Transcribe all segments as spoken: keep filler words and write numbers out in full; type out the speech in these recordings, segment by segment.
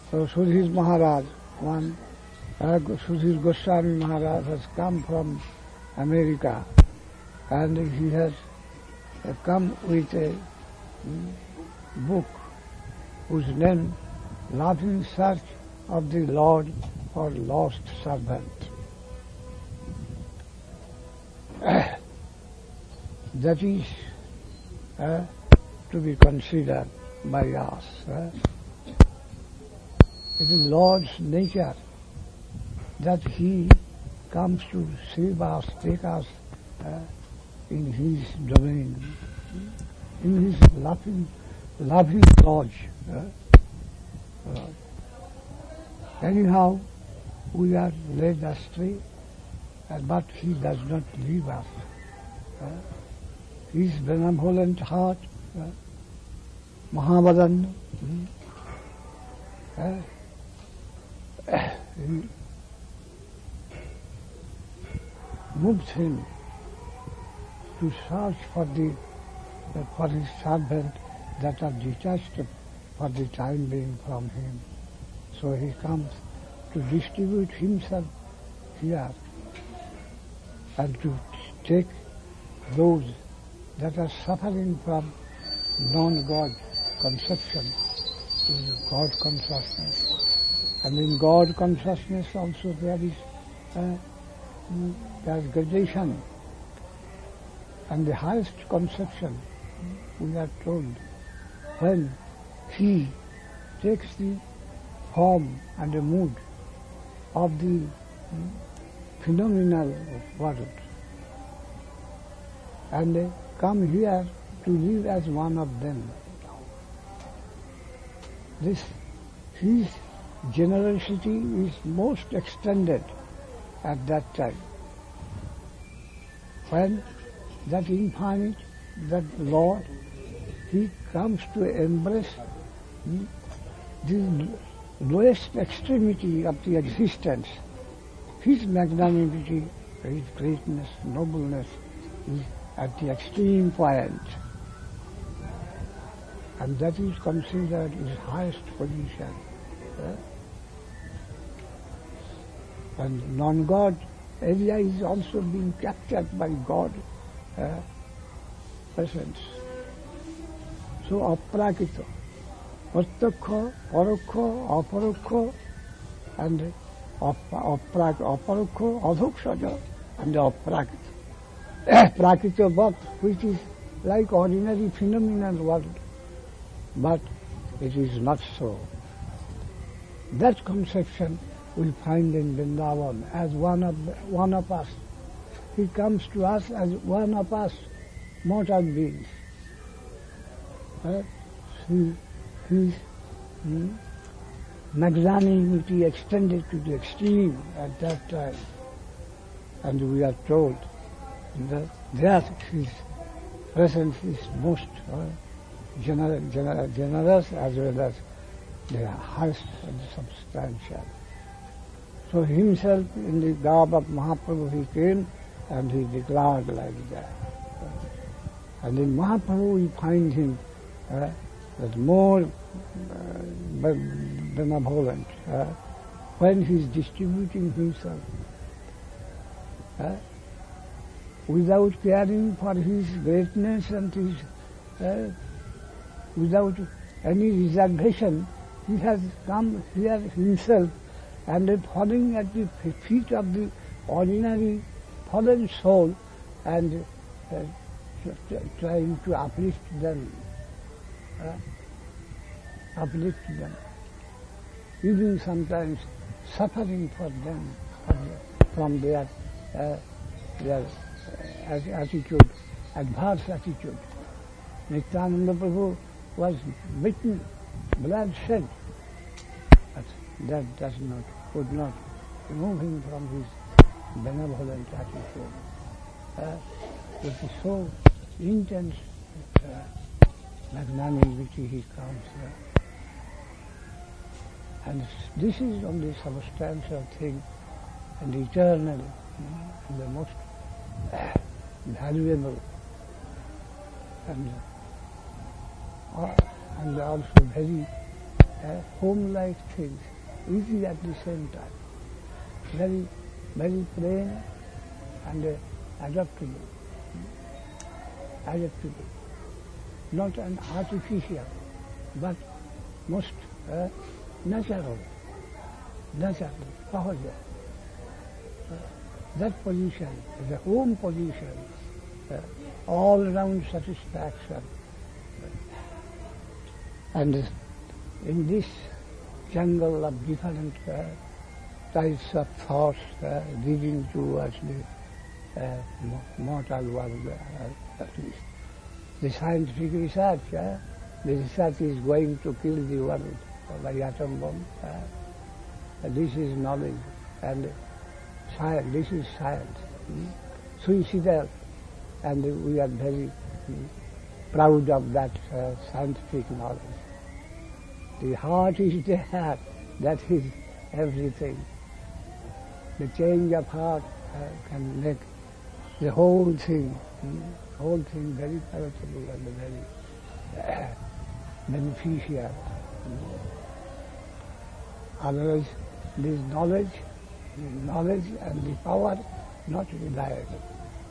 So Sudhir Maharaj, one, uh, Sudhir Goswami Maharaj has come from America, and he has uh, come with a mm, book whose name, Love in Search of the Lord for Lost Servant. That is uh, to be considered by us. Uh. It is Lord's nature that He comes to save us, take us uh, in His domain, in His loving, loving lodge. Uh, uh, anyhow, we are led astray, uh, but He does not leave us. Uh, His benevolent heart, uh, Mahavadan, hmm, uh, he moved him to search for the uh, for his servant that are detached for the time being from him. So he comes to distribute himself here and to take those that are suffering from non-God conception to God consciousness. And in God consciousness also there is uh, there is gradation. And the highest conception, we are told, when He takes the form and the mood of the phenomenal world and they come here to live as one of them. This, His generosity is most extended at that time, when that infinite, that Lord, He comes to embrace the lowest extremity of the existence. His magnanimity, His greatness, nobleness is at the extreme point. And that is considered His highest position. Yeah? And non-God area is also being captured by God uh, presence. So aprakita, pratyakha, parokha, aparokha, and aprak, aparokha, adhokshaja, and aprakita. Prakita birth, which is like ordinary phenomenal world, but it is not so. That conception we find in Vrindavan as one of one of us. He comes to us as one of us, mortal beings. Uh, he, his hmm, magnanimity extended to the extreme at that time, and we are told that, that His presence is most uh, generous, generous, generous as well as the highest and substantial. So Himself in the garb of Mahaprabhu He came and He declared like that. And in Mahaprabhu we find Him uh, that more uh, benevolent uh, when He is distributing Himself uh, without caring for His greatness and His uh, without any reservation. He has come here Himself and falling at the feet of the ordinary fallen soul and uh, trying to uplift them, uh, uplift them, even sometimes suffering for them from their uh, their uh, attitude, adverse attitude. Nityananda Prabhu was bitten, blood shed, but that does not, could not remove him from his benevolent attitude. Uh, it is so intense uh, magnanimity he comes here. And this is only substantial thing and eternal and the most uh, valuable and, uh, and also very uh, home-like things, easy at the same time, very, very plain and uh, adaptable, adaptable, not an artificial, but most uh, natural, natural, sahaj. Uh, that position is a home position, uh, all-round satisfaction. And in this jungle of different uh, types of thoughts uh, leading towards the uh, mortal world, uh, at least, the scientific research, uh, the research is going to kill the world by atom bomb. Uh, this is knowledge, and science, this is science. Mm? Suicidal, and we are very mm, proud of that uh, scientific knowledge. The heart is there, that is everything. The change of heart uh, can make the whole thing, mm, whole thing very palatable and very uh, beneficial. Mm. Otherwise, this knowledge, the knowledge and the power, not reliable.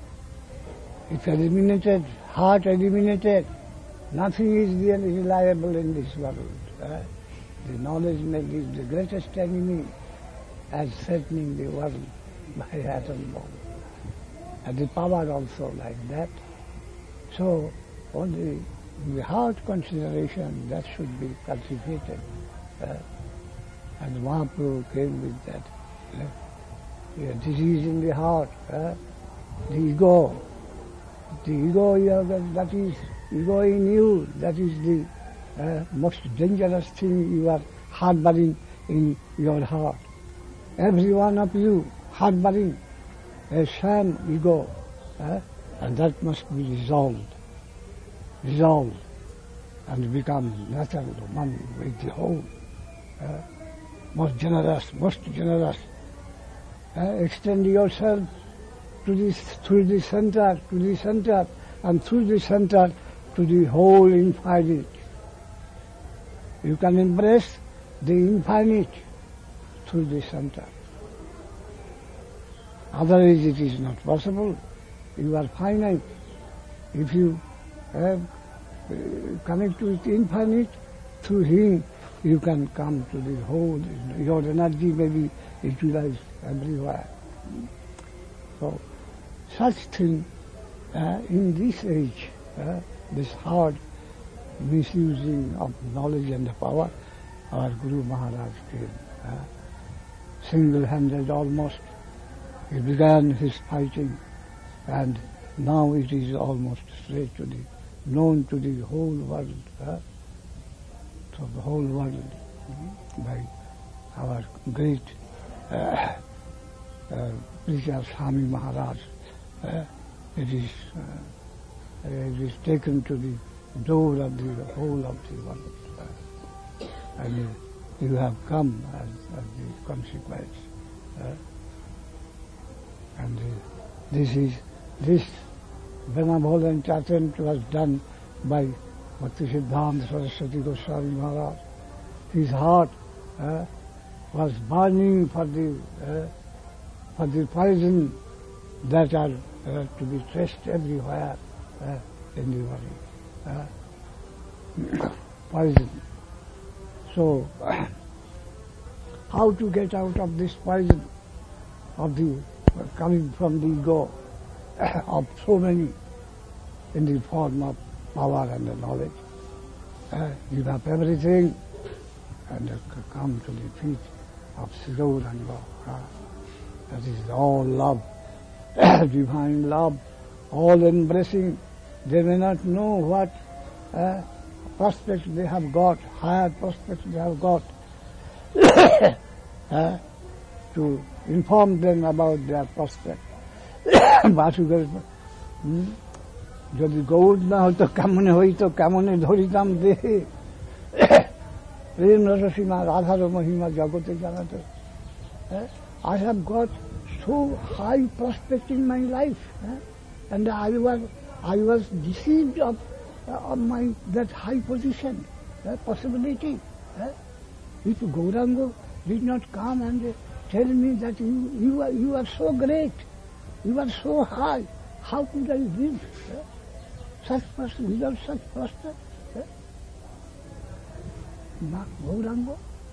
If eliminated, heart eliminated, nothing is really reliable in this world. Uh, the knowledge may be the greatest enemy as threatening the world by atom bomb. And the power also like that. So only the heart consideration that should be cultivated. Uh, and Mahaprabhu came with that. Uh, the disease in the heart, uh, the ego. The ego, you have, that is ego in you, that is the uh, most dangerous thing you are harboring in your heart. Every one of you harboring a sham ego, uh, and that must be resolved, resolved, and become natural one with the whole. Uh, most generous, most generous. Uh, extend yourself to this, through the center, to the center, and through the center to the whole infinite. You can embrace the infinite through the center. Otherwise it is not possible. You are finite. If you have, uh, connect with infinite, through him you can come to the whole. Your energy may be utilized everywhere. So, such thing uh, in this age, uh, this hard misusing of knowledge and the power, our Guru Maharaj came, uh, single-handed almost. He began his fighting, and now it is almost straight to the, known to the whole world, uh, to the whole world, mm-hmm. by our great uh, uh, preacher Swami Maharaj. Uh, it is uh, it is taken to the door of the whole of the world, uh, and uh, you have come as, as the consequence. Uh, and uh, this is this benevolent attempt was done by Bhakti Siddhanta Saraswati Goswami Maharaj. His heart uh, was burning for the uh, for the poison that are uh, to be traced everywhere uh, in the world. Uh, poison. So, how to get out of this poison of the uh, coming from the ego of so many in the form of power and the knowledge? Uh, give up everything and uh, come to the feet of Sri Gauranga. Uh, that is all love. Divine love, all embracing. They may not know what uh, prospects they have got, higher prospects they have got, uh, to inform them about their prospects. যদি গৌর না হইতো কেমনে হইতো কেমনে ধরিতাম দেহে প্রেম রসসীমা রাধার মহিমা জগতে জানাতো. I have got so high prospect in my life, eh? and I was I was deceived of, uh, of my that high position, uh, possibility. Eh? if Gauranga did not come and tell me that you, you, are, you are so great, you are so high, how could I live? Eh? Such person, without such person, eh? Not Gauranga.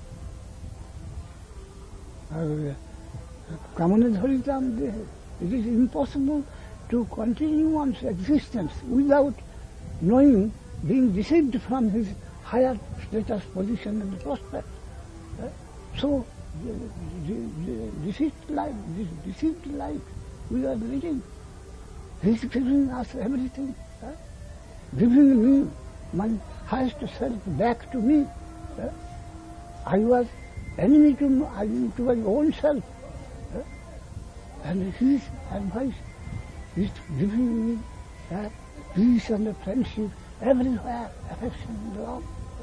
Kamane dharitam dehe. It is impossible to continue one's existence without knowing, being deceived from his higher status, position and prospect. Eh? So, deceived life, deceived life we are living. He is giving us everything. Eh? Giving me my highest self back to me. Eh? I was enemy to, my, to my own self. Eh? And his advice is giving me that peace and friendship everywhere, affection and love.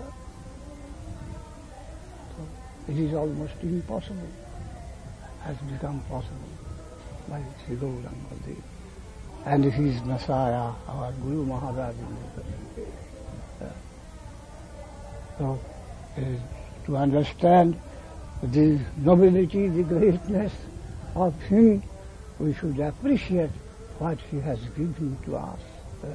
So it is almost impossible, has become possible by Sri Gauranga Dev. And his Messiah, our Guru Maharaj. Uh, so uh, to understand the nobility, the greatness of him, we should appreciate what he has given to us. Uh,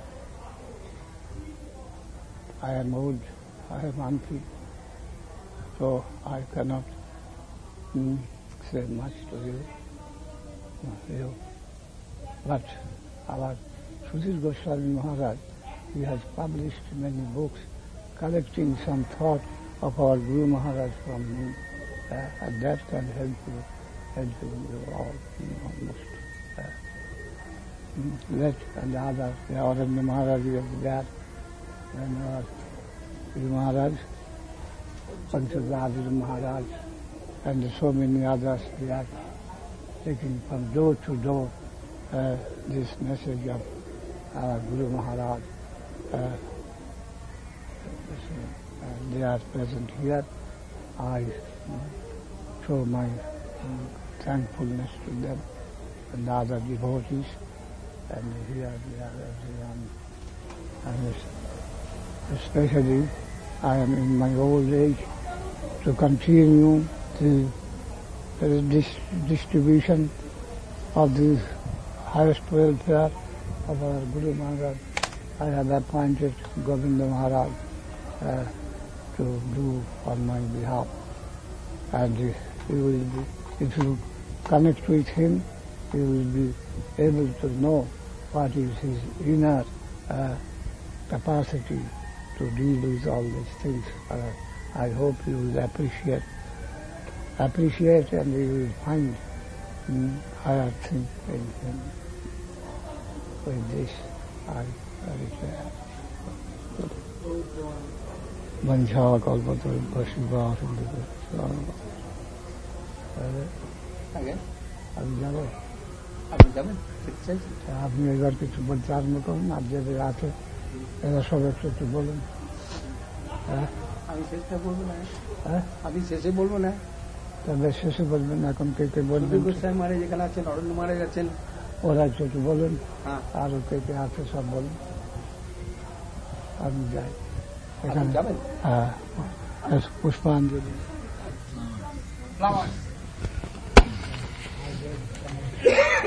I am old, I am unfit, so I cannot mm, say much to you. No, you. But our Sudhir Goswami Maharaj, he has published many books collecting some thought of our Guru Maharaj from me, uh, and that can help you, help you all, you know, almost. Uh, Let and the others, the Aranya Maharaj was there, and our Guru Maharaj, Panchadhari Maharaj, and so many others, they are taking from door to door uh, this message of our Guru Maharaj. Uh, uh, they are present here. I uh, show my um, thankfulness to them and the other devotees. And here we are everyone. And especially I am in my old age to continue the, the dis distribution of the highest welfare of our Guru Maharaj. I have appointed Govinda Maharaj uh, to do on my behalf. And uh, he will be, if you connect with him, he will be able to know what is his inner uh, capacity to deal with all these things. Uh, I hope you will appreciate, appreciate and you will find mm, higher things in him. With this, I declare. Vancha kalpatra Shiva Again? আপনি যাবেন আপনি যাবেন আপনি এবার কিছু বলতে আরম্ভ করুন আর যাদের আছে এরা সব একটু একটু বলুন হ্যাঁ আমি শেষটা বলবো না হ্যাঁ আমি শেষে বলবো না তবে শেষে বলবেন এখন কে কে বলবেন গোস্বামী মহারাজ যেখানে আছেন নরেন্দ্র মহারাজ আছেন ওরা একটু একটু বলুন হ্যাঁ আরো কে কে আছে সব বলুন আমি যাই আপনি যাবেন হ্যাঁ পুষ্পাঞ্জলি Yeah.